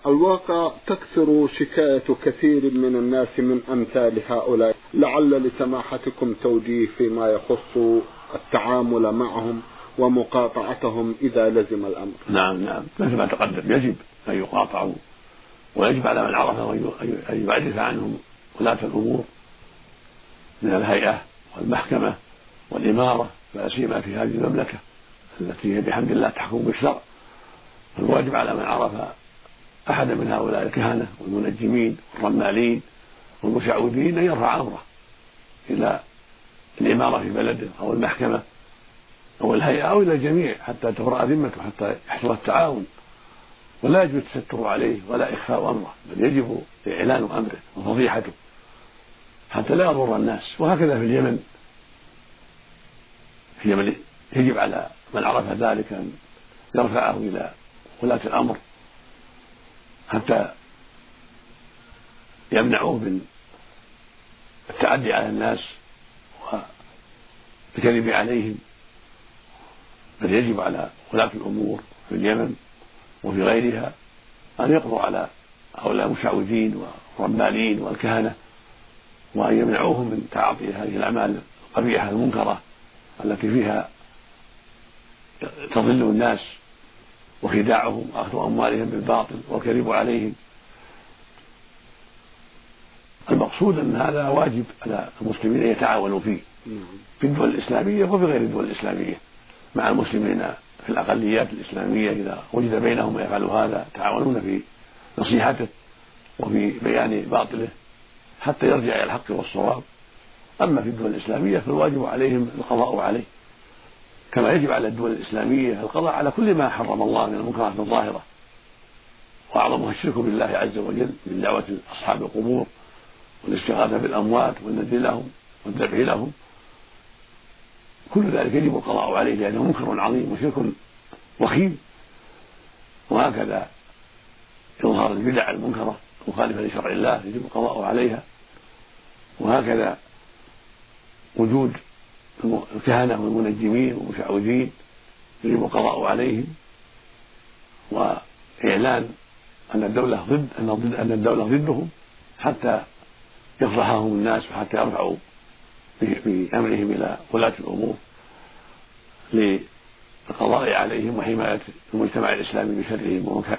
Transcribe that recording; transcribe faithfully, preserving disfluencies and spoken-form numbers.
الواقع تكثر شكاية كثير من الناس من أمثال هؤلاء، لعل لسماحتكم توجيه فيما يخص التعامل معهم ومقاطعتهم إذا لزم الأمر. نعم نعم مثل ما تقدم، يجب أن يقاطعوا، ويجب على من عرفه أن يعرف عنهم ولاة الأمور من الهيئة والمحكمة والإمارة، لا سيما في هذه المملكة التي هي بحمد الله تحكم بالشرع. فالواجب على من عرف أحد من هؤلاء الكهنة والمنجمين والرمالين والمشعوذين أن يرفع أمره إلى الإمارة في بلده أو المحكمة أو الهيئة أو إلى الجميع حتى تبرأ ذمته، حتى يحصل التعاون. ولا يجب التستر عليه ولا إخفاء أمره، بل يجب إعلان أمره وفضيحته حتى لا يضر الناس. وهكذا في اليمن، في اليمن يجب على من عرف ذلك أن يرفعه إلى ولاة الأمر حتى يمنعوه من التعدي على الناس والكذب عليهم. بل يجب على ولاة الأمور في اليمن وفي غيرها أن يقضوا على هؤلاء المشعوذين والرمالين والكهنة، وأن يمنعوهم من تعاطي هذه الأعمال القبيحة المنكرة التي فيها تضل الناس وخداعهم وأخذ أموالهم بالباطل والكذب عليهم. المقصود أن هذا واجب على المسلمين أن يتعاونوا فيه في الدول الإسلامية وفي غير الدول الإسلامية مع المسلمين في الأقليات الإسلامية. إذا وجد بينهم يفعل هذا تعاونون في نصيحته وفي بيان باطله حتى يرجع إلى الحق والصواب. أما في الدول الإسلامية فالواجب عليهم القضاء عليه، كما يجب على الدول الإسلامية القضاء على كل ما حرم الله من المنكرات الظاهرة، وأعظمها الشرك بالله عز وجل من دعوة أصحاب القبور والاستغاثة بالأموات والنذر لهم والذبح لهم. كل ذلك يجب القضاء عليه لأنه منكر عظيم وشرك وخيم. وهكذا إظهار البدع المنكرة مخالفة لشرع الله يجب القضاء عليها. وهكذا وجود الكهنة والمنجمين والمشعوذين يجب القضاء عليهم، وإعلان أن الدولة ضد أن الدولة ضدهم حتى يفضحهم الناس وحتى يرفعوا بأمرهم إلى ولاة الأمور للقضاء عليهم وحماية المجتمع الإسلامي بشرهم